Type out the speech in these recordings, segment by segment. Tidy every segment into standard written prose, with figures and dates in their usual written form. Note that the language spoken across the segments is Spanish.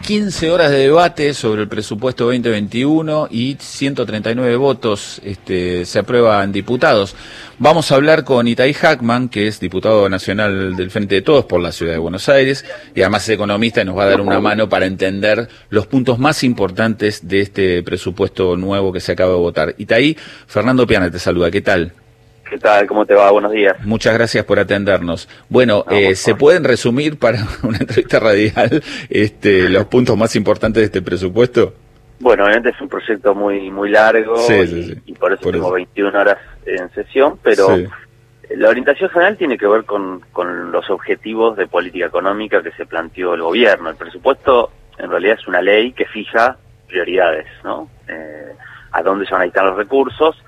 15 horas de debate sobre el presupuesto 2021 y 139 votos se aprueban diputados. Vamos a hablar con Itay Hackman, que es diputado nacional del Frente de Todos por la Ciudad de Buenos Aires, y además es economista y nos va a dar una mano para entender los puntos más importantes de este presupuesto nuevo que se acaba de votar. Itay, Fernando Piana te saluda, ¿qué tal? ¿Qué tal? ¿Cómo te va? Buenos días. Muchas gracias por atendernos. Bueno, ¿se pueden resumir para una entrevista radial los puntos más importantes de este presupuesto? Bueno, obviamente es un proyecto muy largo y por eso tengo 21 horas en sesión, pero la orientación general tiene que ver con los objetivos de política económica que se planteó el gobierno. El presupuesto en realidad es una ley que fija prioridades, ¿no? A dónde se van a destinar los recursos.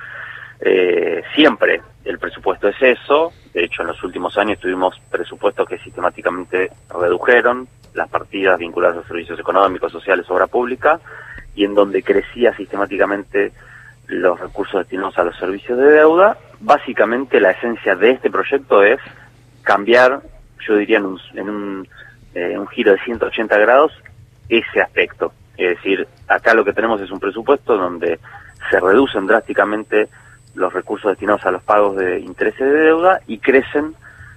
Siempre el presupuesto es eso. De hecho, en los últimos años tuvimos presupuestos que sistemáticamente redujeron las partidas vinculadas a servicios económicos, sociales, obra pública, y en donde crecía sistemáticamente los recursos destinados a los servicios de deuda. Básicamente la esencia de este proyecto es cambiar, yo diría en un giro de 180 grados, ese aspecto. Es decir, acá lo que tenemos es un presupuesto donde se reducen drásticamente los recursos destinados a los pagos de intereses de deuda y crecen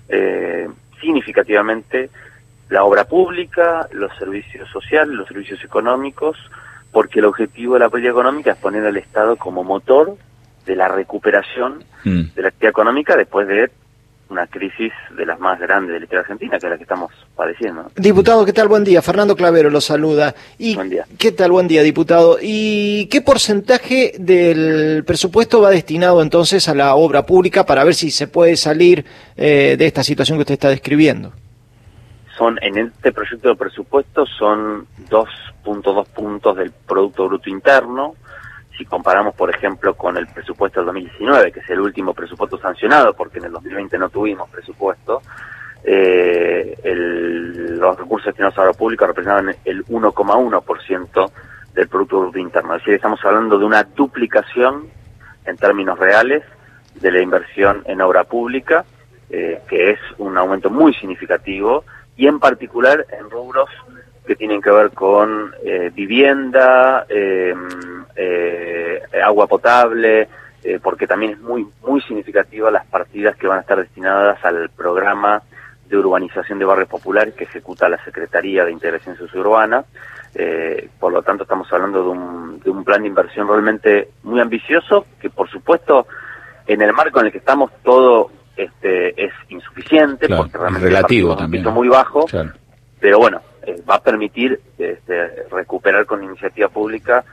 significativamente la obra pública, los servicios sociales, los servicios económicos, porque el objetivo de la política económica es poner al Estado como motor de la recuperación de la actividad económica después de una crisis de las más grandes de la historia argentina, que es la que estamos padeciendo. Diputado, ¿qué tal? Buen día. Fernando Clavero lo saluda. Buen día. ¿Qué tal? Buen día, diputado. ¿Y qué porcentaje del presupuesto va destinado entonces a la obra pública para ver si se puede salir de esta situación que usted está describiendo? En este proyecto de presupuesto son 2.2 puntos del Producto Bruto Interno. Si comparamos, por ejemplo, con el presupuesto del 2019, que es el último presupuesto sancionado, porque en el 2020 no tuvimos presupuesto, los recursos destinados a la obra pública representaban el 1,1% del Producto Bruto Interno. Es decir, estamos hablando de una duplicación en términos reales de la inversión en obra pública, que es un aumento muy significativo, y en particular en rubros que tienen que ver con vivienda, agua potable, porque también es muy significativa las partidas que van a estar destinadas al programa de urbanización de barrios populares que ejecuta la Secretaría de Integración Sociourbana. Por lo tanto, estamos hablando de un plan de inversión realmente muy ambicioso, que por supuesto, en el marco en el que estamos, todo es insuficiente, claro, porque realmente relativo es también, muy bajo, claro. Pero bueno, va a permitir recuperar con iniciativa pública,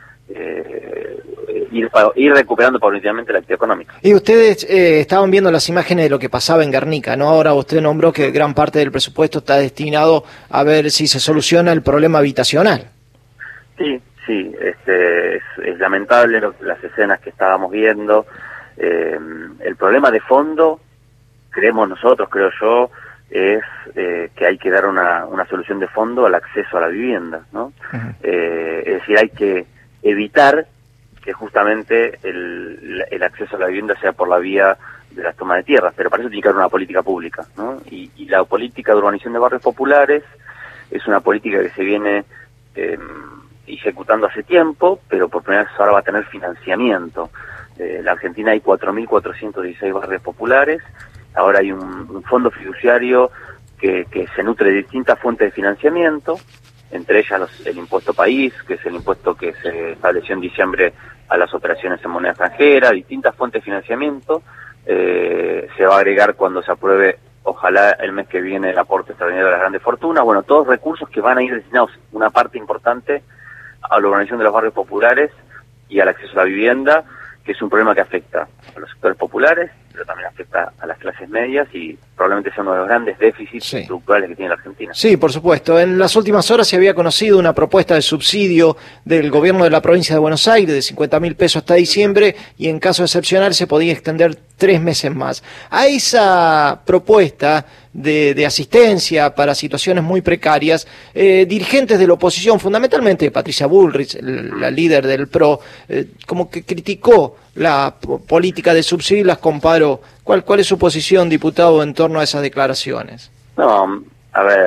ir recuperando paulatinamente la actividad económica. Y ustedes estaban viendo las imágenes de lo que pasaba en Guernica, ¿no? Ahora usted nombró que gran parte del presupuesto está destinado a ver si se soluciona el problema habitacional. Sí, es lamentable las escenas que estábamos viendo. El problema de fondo, creo yo, es que hay que dar una solución de fondo al acceso a la vivienda, ¿no? Es decir, hay que evitar que justamente el acceso a la vivienda sea por la vía de las tomas de tierras, pero para eso tiene que haber una política pública, ¿no? Y la política de urbanización de barrios populares es una política que se viene ejecutando hace tiempo, pero por primera vez ahora va a tener financiamiento. En la Argentina hay 4.416 barrios populares. Ahora hay un fondo fiduciario que se nutre de distintas fuentes de financiamiento, entre ellas el impuesto país, que es el impuesto que se estableció en diciembre a las operaciones en moneda extranjera, distintas fuentes de financiamiento. Se va a agregar cuando se apruebe, ojalá el mes que viene, el aporte extraordinario de las grandes fortunas. Bueno, todos recursos que van a ir destinados, una parte importante, a la organización de los barrios populares y al acceso a la vivienda, que es un problema que afecta a los sectores populares, pero también afecta a las clases medias y probablemente sea uno de los grandes déficits estructurales que tiene la Argentina. Sí, por supuesto. En las últimas horas se había conocido una propuesta de subsidio del gobierno de la provincia de Buenos Aires de 50.000 pesos hasta diciembre y en caso excepcional se podía extender 3 meses más. A esa propuesta de asistencia para situaciones muy precarias, dirigentes de la oposición, fundamentalmente Patricia Bullrich, la líder del PRO, como que criticó la política de subsidio y las comparó. ¿Cuál es su posición, diputado, en torno a esas declaraciones? No, a ver,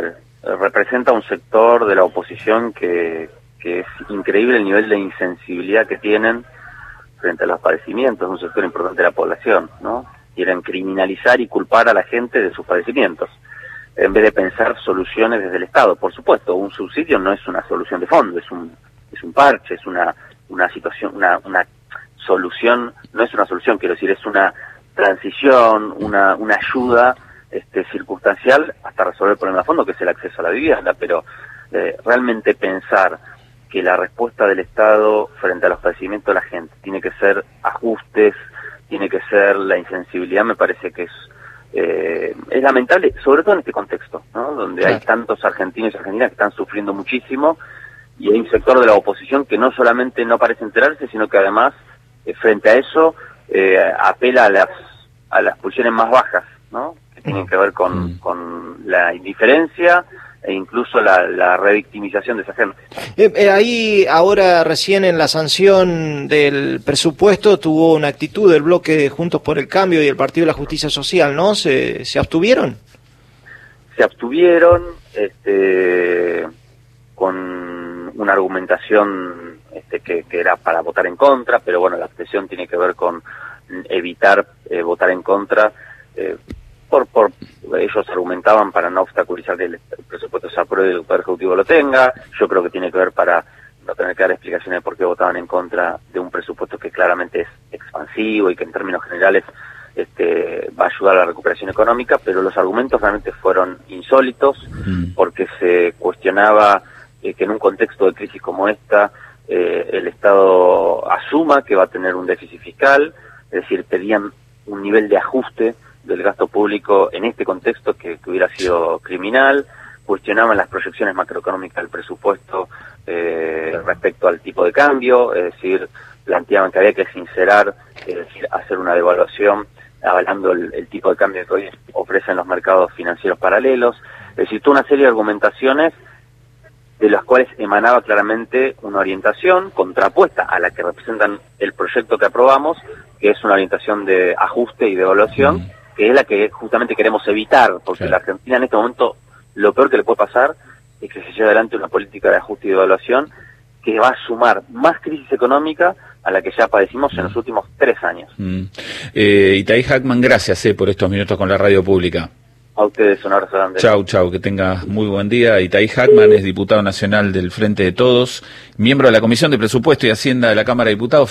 representa un sector de la oposición que es increíble el nivel de insensibilidad que tienen frente a los padecimientos. Es un sector importante de la población, ¿no? Quieren criminalizar y culpar a la gente de sus padecimientos, en vez de pensar soluciones desde el Estado. Por supuesto, un subsidio no es una solución de fondo, es un parche, es una situación, una solución, no es una solución, quiero decir, es una transición, una ayuda circunstancial hasta resolver el problema de fondo, que es el acceso a la vivienda. Pero realmente pensar que la respuesta del Estado frente a los padecimientos de la gente tiene que ser ajustes, tiene que ser la insensibilidad, me parece que es lamentable, sobre todo en este contexto, ¿no? Donde hay tantos argentinos y argentinas que están sufriendo muchísimo, y hay un sector de la oposición que no solamente no parece enterarse, sino que además, frente a eso, apela a las pulsiones más bajas, ¿no? Que tienen que ver con la indiferencia e incluso la revictimización de esa gente. Ahí ahora recién en la sanción del presupuesto tuvo una actitud del bloque Juntos por el Cambio y el Partido de la Justicia Social, ¿no? ¿Se abstuvieron? Se abstuvieron con una argumentación que era para votar en contra, pero bueno, la abstención tiene que ver con evitar votar en contra. Ellos argumentaban para no obstaculizar que el presupuesto se apruebe y el Poder Ejecutivo lo tenga. Yo creo que tiene que ver para no tener que dar explicaciones de por qué votaban en contra de un presupuesto que claramente es expansivo y que en términos generales va a ayudar a la recuperación económica, pero los argumentos realmente fueron insólitos, porque se cuestionaba que en un contexto de crisis como esta el Estado asuma que va a tener un déficit fiscal, es decir, pedían un nivel de ajuste del gasto público en este contexto que hubiera sido criminal, cuestionaban las proyecciones macroeconómicas del presupuesto respecto al tipo de cambio, es decir, planteaban que había que sincerar, es decir, hacer una devaluación avalando el tipo de cambio que hoy ofrecen los mercados financieros paralelos, es decir, toda una serie de argumentaciones de las cuales emanaba claramente una orientación contrapuesta a la que representan el proyecto que aprobamos, que es una orientación de ajuste y devaluación, que es la que justamente queremos evitar, porque la Argentina en este momento lo peor que le puede pasar es que se lleve adelante una política de ajuste y devaluación que va a sumar más crisis económica a la que ya padecimos en los últimos 3 años. Itai Hackman, gracias por estos minutos con la radio pública. A ustedes un abrazo grande. Chau, que tengas muy buen día. Itai Hackman es diputado nacional del Frente de Todos, miembro de la Comisión de Presupuesto y Hacienda de la Cámara de Diputados.